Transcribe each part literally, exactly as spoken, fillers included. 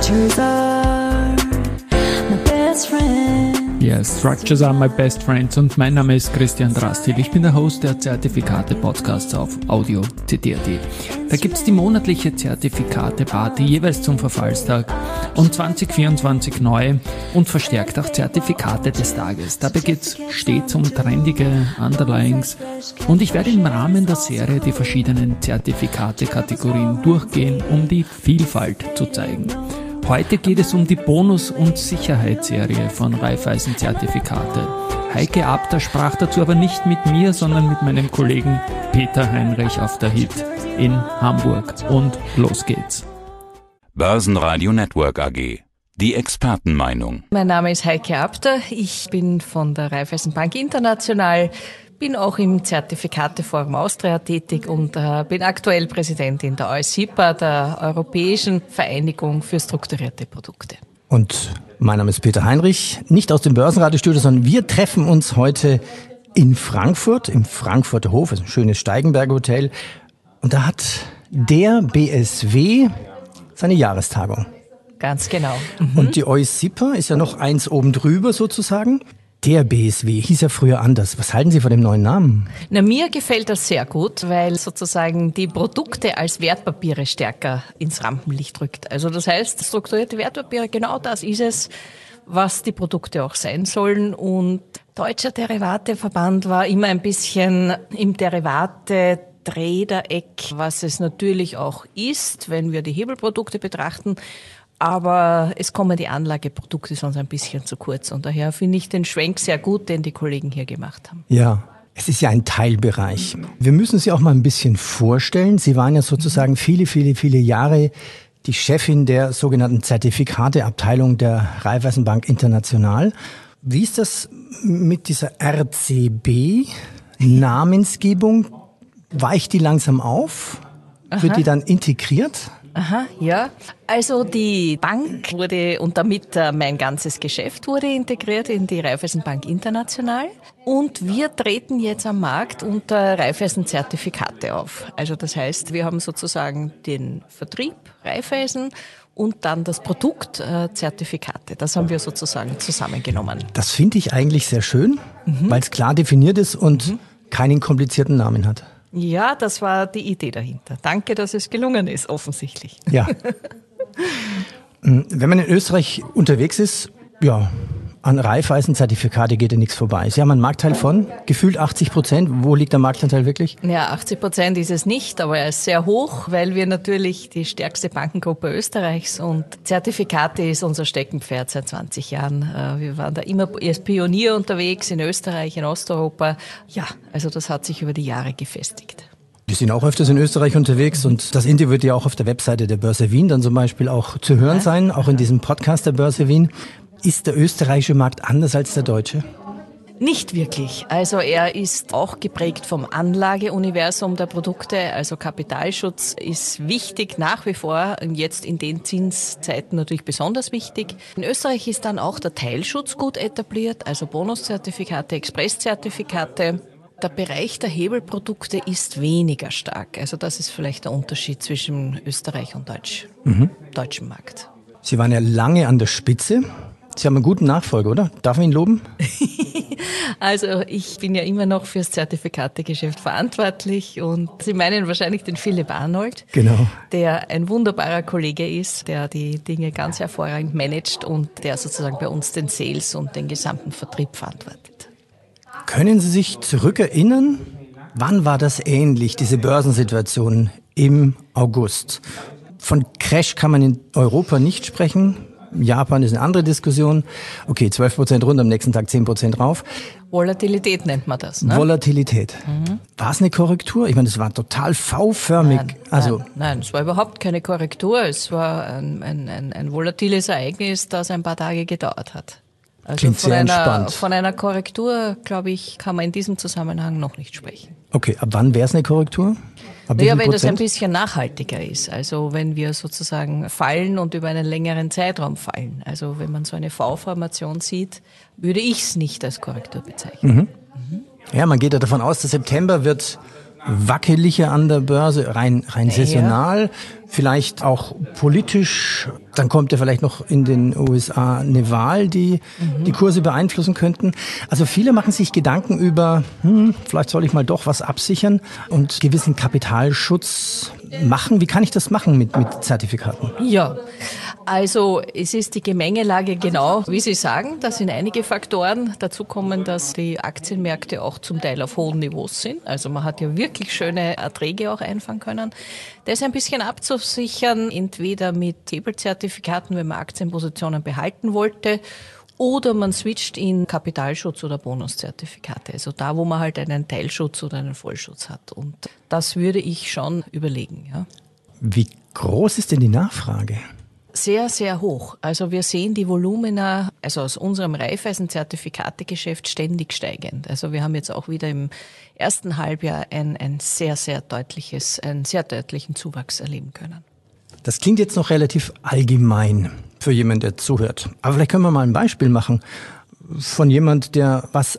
Structures are my best friend. Yes, Structures are my best friends und mein Name ist Christian Drastil. Ich bin der Host der Zertifikate-Podcasts auf Audio C T R T. Da gibt's die monatliche Zertifikate-Party jeweils zum Verfallstag und zwanzig vierundzwanzig neu und verstärkt auch Zertifikate des Tages. Dabei geht's stets um trendige Underlyings und ich werde im Rahmen der Serie die verschiedenen Zertifikate-Kategorien durchgehen, um die Vielfalt zu zeigen. Heute geht es um die Bonus- und Sicherheitsserie von Raiffeisen Zertifikate. Heike Abter sprach dazu aber nicht mit mir, sondern mit meinem Kollegen Peter Heinrich auf der Hit in Hamburg. Und los geht's. Börsenradio Network A G. Die Expertenmeinung. Mein Name ist Heike Abter. Ich bin von der Raiffeisen Bank International, bin auch im Zertifikateforum Austria tätig und äh, bin aktuell Präsidentin der EuSIPA, der Europäischen Vereinigung für strukturierte Produkte. Und mein Name ist Peter Heinrich, nicht aus dem Börsenradiostudio, sondern wir treffen uns heute in Frankfurt, im Frankfurter Hof, das ist ein schönes Steigenberger Hotel. Und da hat der B S W seine Jahrestagung. Ganz genau. Mhm. Und die EuSIPA ist ja noch eins oben drüber sozusagen. Der B S W hieß ja früher anders. Was halten Sie von dem neuen Namen? Na, mir gefällt das sehr gut, weil sozusagen die Produkte als Wertpapiere stärker ins Rampenlicht rückt. Also das heißt, strukturierte Wertpapiere, genau das ist es, was die Produkte auch sein sollen. Und Deutscher Derivateverband war immer ein bisschen im Derivate Dreieck, was es natürlich auch ist, wenn wir die Hebelprodukte betrachten. Aber es kommen die Anlageprodukte sonst ein bisschen zu kurz. Und daher finde ich den Schwenk sehr gut, den die Kollegen hier gemacht haben. Ja, es ist ja ein Teilbereich. Wir müssen Sie auch mal ein bisschen vorstellen. Sie waren ja sozusagen viele, viele, viele Jahre die Chefin der sogenannten Zertifikateabteilung der Raiffeisen Bank International. Wie ist das mit dieser R C B-Namensgebung? Weicht die langsam auf? Aha. Wird die dann integriert? Aha, ja. Also die Bank wurde und damit äh, mein ganzes Geschäft wurde integriert in die Raiffeisen Bank International und wir treten jetzt am Markt unter Raiffeisen Zertifikate auf. Also das heißt, wir haben sozusagen den Vertrieb Raiffeisen und dann das Produkt äh, Zertifikate. Das haben wir sozusagen zusammengenommen. Das finde ich eigentlich sehr schön, mhm. weil es klar definiert ist und mhm. keinen komplizierten Namen hat. Ja, das war die Idee dahinter. Danke, dass es gelungen ist, offensichtlich. Ja. Wenn man in Österreich unterwegs ist, ja, an Raiffeisen-Zertifikate geht ja nichts vorbei. Sie haben einen Marktteil von gefühlt achtzig Prozent. Wo liegt der Marktanteil wirklich? Ja, achtzig Prozent ist es nicht, aber er ist sehr hoch, weil wir natürlich die stärkste Bankengruppe Österreichs und Zertifikate ist unser Steckenpferd seit zwanzig Jahren. Wir waren da immer als Pionier unterwegs in Österreich, in Osteuropa. Ja, also das hat sich über die Jahre gefestigt. Wir sind auch öfters in Österreich unterwegs und das Interview wird ja auch auf der Webseite der Börse Wien dann zum Beispiel auch zu hören ja. sein, auch in diesem Podcast der Börse Wien. Ist der österreichische Markt anders als der deutsche? Nicht wirklich. Also er ist auch geprägt vom Anlageuniversum der Produkte. Also Kapitalschutz ist wichtig nach wie vor und jetzt in den Zinszeiten natürlich besonders wichtig. In Österreich ist dann auch der Teilschutz gut etabliert, also Bonuszertifikate, Expresszertifikate. Der Bereich der Hebelprodukte ist weniger stark. Also das ist vielleicht der Unterschied zwischen Österreich und Deutsch, mhm. deutschem Markt. Sie waren ja lange an der Spitze. Sie haben einen guten Nachfolger, oder? Darf man ihn loben? Also ich bin ja immer noch fürs Zertifikategeschäft verantwortlich und Sie meinen wahrscheinlich den Philipp Arnold, genau. der ein wunderbarer Kollege ist, der die Dinge ganz hervorragend managt und der sozusagen bei uns den Sales und den gesamten Vertrieb verantwortet. Können Sie sich zurückerinnern, wann war das ähnlich, diese Börsensituation im August? Von Crash kann man in Europa nicht sprechen. Japan ist eine andere Diskussion. Okay, zwölf Prozent runter, am nächsten Tag zehn Prozent rauf. Volatilität nennt man das, ne? Volatilität. Mhm. War es eine Korrektur? Ich meine, das war total V-förmig. Nein, also nein, nein, es war überhaupt keine Korrektur. Es war ein, ein, ein, ein volatiles Ereignis, das ein paar Tage gedauert hat. Also klingt von sehr einer, entspannt. Von einer Korrektur, glaube ich, kann man in diesem Zusammenhang noch nicht sprechen. Okay, ab wann wäre es eine Korrektur? Naja, wenn das ein bisschen nachhaltiger ist. Also wenn wir sozusagen fallen und über einen längeren Zeitraum fallen. Also wenn man so eine V-Formation sieht, würde ich es nicht als Korrektur bezeichnen. Mhm. Mhm. Ja, man geht ja davon aus, der September wird wackeliger an der Börse, rein, rein saisonal, ja. Vielleicht auch politisch Dann kommt ja vielleicht noch in den U S A eine Wahl, die mhm. die Kurse beeinflussen könnten. Also viele machen sich Gedanken über, hm, vielleicht soll ich mal doch was absichern und gewissen Kapitalschutz machen. Wie kann ich das machen mit, mit Zertifikaten? Ja, also es ist die Gemengelage genau, wie Sie sagen. Da sind einige Faktoren. Dazu kommen, dass die Aktienmärkte auch zum Teil auf hohen Niveaus sind. Also man hat ja wirklich schöne Erträge auch einfangen können. Das ein bisschen abzusichern, entweder mit Hebelzertifikaten, wenn man Aktienpositionen behalten wollte, oder man switcht in Kapitalschutz oder Bonuszertifikate. Also da, wo man halt einen Teilschutz oder einen Vollschutz hat. Und das würde ich schon überlegen. Ja. Wie groß ist denn die Nachfrage? Sehr, sehr hoch. Also wir sehen die Volumina, also aus unserem Raiffeisen-Zertifikategeschäft ständig steigend. Also wir haben jetzt auch wieder im ersten Halbjahr ein, ein sehr, sehr deutliches, einen sehr deutlichen Zuwachs erleben können. Das klingt jetzt noch relativ allgemein für jemanden, der zuhört. Aber vielleicht können wir mal ein Beispiel machen von jemand, der was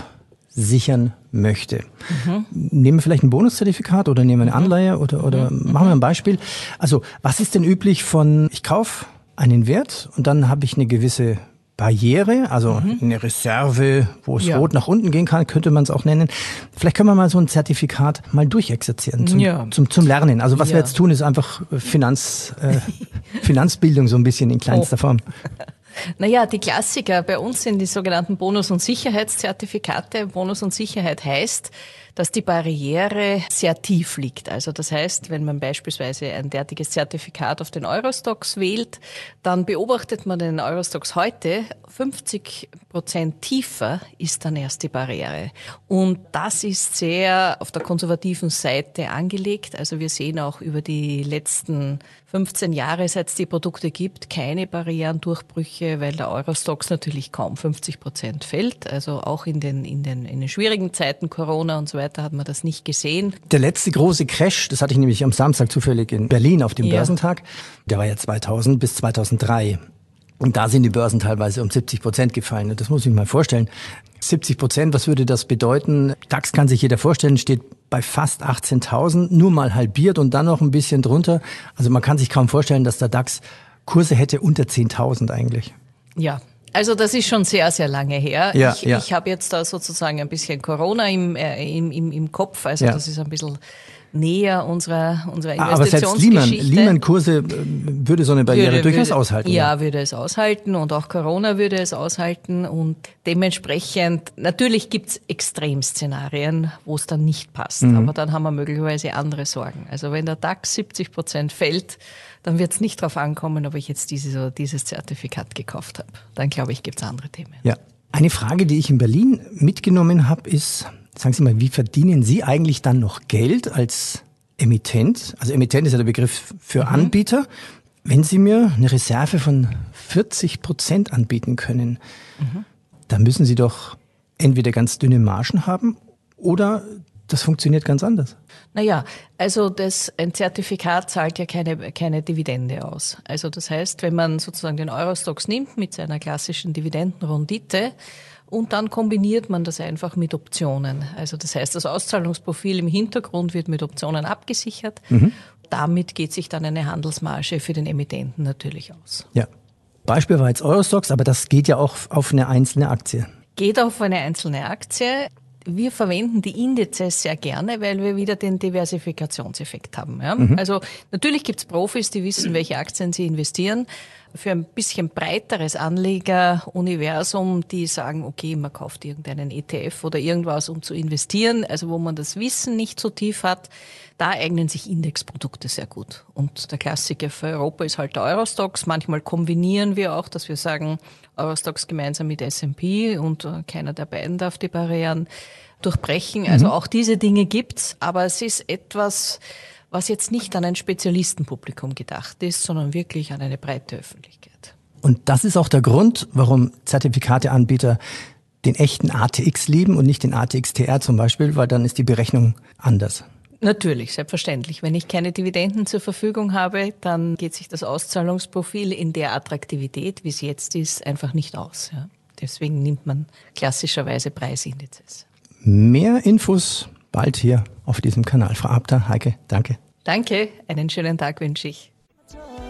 absichern möchte. Mhm. Nehmen wir vielleicht ein Bonuszertifikat oder nehmen wir eine Anleihe oder, oder mhm. machen wir ein Beispiel. Also was ist denn üblich von, ich kaufe einen Wert und dann habe ich eine gewisse Barriere, also mhm. eine Reserve, wo es ja. rot nach unten gehen kann, könnte man es auch nennen. Vielleicht können wir mal so ein Zertifikat mal durchexerzieren zum, ja. zum, zum Lernen. Also was ja. wir jetzt tun, ist einfach Finanz, äh, Finanzbildung so ein bisschen in kleinster oh. Form. Naja, die Klassiker bei uns sind die sogenannten Bonus- und Sicherheitszertifikate. Bonus und Sicherheit heißt, dass die Barriere sehr tief liegt. Also das heißt, wenn man beispielsweise ein derartiges Zertifikat auf den Eurostoxx wählt, dann beobachtet man den Eurostoxx heute, fünfzig Prozent tiefer ist dann erst die Barriere. Und das ist sehr auf der konservativen Seite angelegt. Also wir sehen auch über die letzten fünfzehn Jahre, seit es die Produkte gibt, keine Barrierendurchbrüche, weil der Eurostoxx natürlich kaum fünfzig Prozent fällt. Also auch in den, in den, in den schwierigen Zeiten, Corona und so weiter, hat man das nicht gesehen. Der letzte große Crash, das hatte ich nämlich am Samstag zufällig in Berlin auf dem ja. Börsentag, der war ja zweitausend bis zweitausenddrei. Und da sind die Börsen teilweise um siebzig Prozent gefallen. Das muss ich mir mal vorstellen. siebzig Prozent, was würde das bedeuten? DAX kann sich jeder vorstellen, steht bei fast achtzehntausend, nur mal halbiert und dann noch ein bisschen drunter. Also man kann sich kaum vorstellen, dass der DAX Kurse hätte unter zehntausend eigentlich. Ja. Also das ist schon sehr, sehr lange her. Ja, ich ja. ich habe jetzt da sozusagen ein bisschen Corona im, äh, im, im, im Kopf. Also ja. das ist ein bisschen näher unserer, unserer Investitionsgeschichte. Aber selbst Lehman, Lehman-Kurse würde so eine Barriere würde, durchaus würde, aushalten. Ja, ja, würde es aushalten und auch Corona würde es aushalten und dementsprechend, natürlich gibt's Extremszenarien, wo es dann nicht passt, mhm. aber dann haben wir möglicherweise andere Sorgen. Also wenn der DAX siebzig Prozent fällt, dann wird es nicht darauf ankommen, ob ich jetzt dieses oder dieses Zertifikat gekauft habe. Dann glaube ich, gibt's andere Themen. Ja. Eine Frage, die ich in Berlin mitgenommen habe, ist, sagen Sie mal, wie verdienen Sie eigentlich dann noch Geld als Emittent? Also Emittent ist ja der Begriff für mhm. Anbieter. Wenn Sie mir eine Reserve von vierzig Prozent anbieten können, mhm. dann müssen Sie doch entweder ganz dünne Margen haben oder das funktioniert ganz anders. Naja, also das, ein Zertifikat zahlt ja keine, keine Dividende aus. Also das heißt, wenn man sozusagen den Eurostoxx nimmt mit seiner klassischen Dividendenrendite und dann kombiniert man das einfach mit Optionen. Also das heißt, das Auszahlungsprofil im Hintergrund wird mit Optionen abgesichert. Mhm. Damit geht sich dann eine Handelsmarge für den Emittenten natürlich aus. Ja. Beispiel war jetzt Eurostoxx, aber das geht ja auch auf eine einzelne Aktie. Geht auf eine einzelne Aktie. Wir verwenden die Indizes sehr gerne, weil wir wieder den Diversifikationseffekt haben. Ja? Mhm. Also natürlich gibt's Profis, die wissen, welche Aktien sie investieren. Für ein bisschen breiteres Anlegeruniversum, die sagen, okay, man kauft irgendeinen E T F oder irgendwas, um zu investieren, also wo man das Wissen nicht so tief hat, da eignen sich Indexprodukte sehr gut. Und der Klassiker für Europa ist halt der Eurostoxx. Manchmal kombinieren wir auch, dass wir sagen, Eurostoxx gemeinsam mit S and P und keiner der beiden darf die Barrieren durchbrechen. Also mhm. auch diese Dinge gibt's, aber es ist etwas, was jetzt nicht an ein Spezialistenpublikum gedacht ist, sondern wirklich an eine breite Öffentlichkeit. Und das ist auch der Grund, warum Zertifikateanbieter den echten A T X lieben und nicht den A T X T R zum Beispiel, weil dann ist die Berechnung anders. Natürlich, selbstverständlich. Wenn ich keine Dividenden zur Verfügung habe, dann geht sich das Auszahlungsprofil in der Attraktivität, wie es jetzt ist, einfach nicht aus. Ja. Deswegen nimmt man klassischerweise Preisindizes. Mehr Infos bald hier auf diesem Kanal. Frau Abter, Heike, danke. Danke, einen schönen Tag wünsche ich.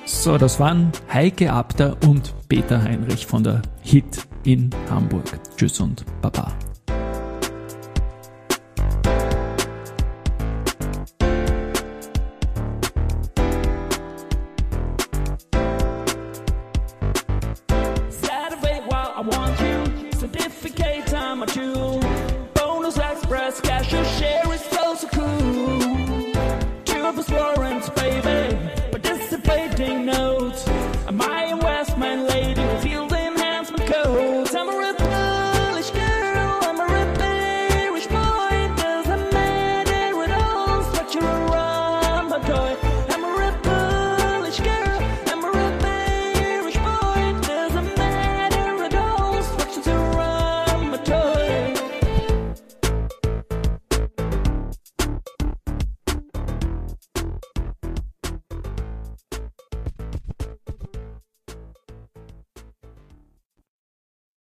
So, das waren Heike Abter und Peter Heinrich von der H I T in Hamburg. Tschüss und Baba.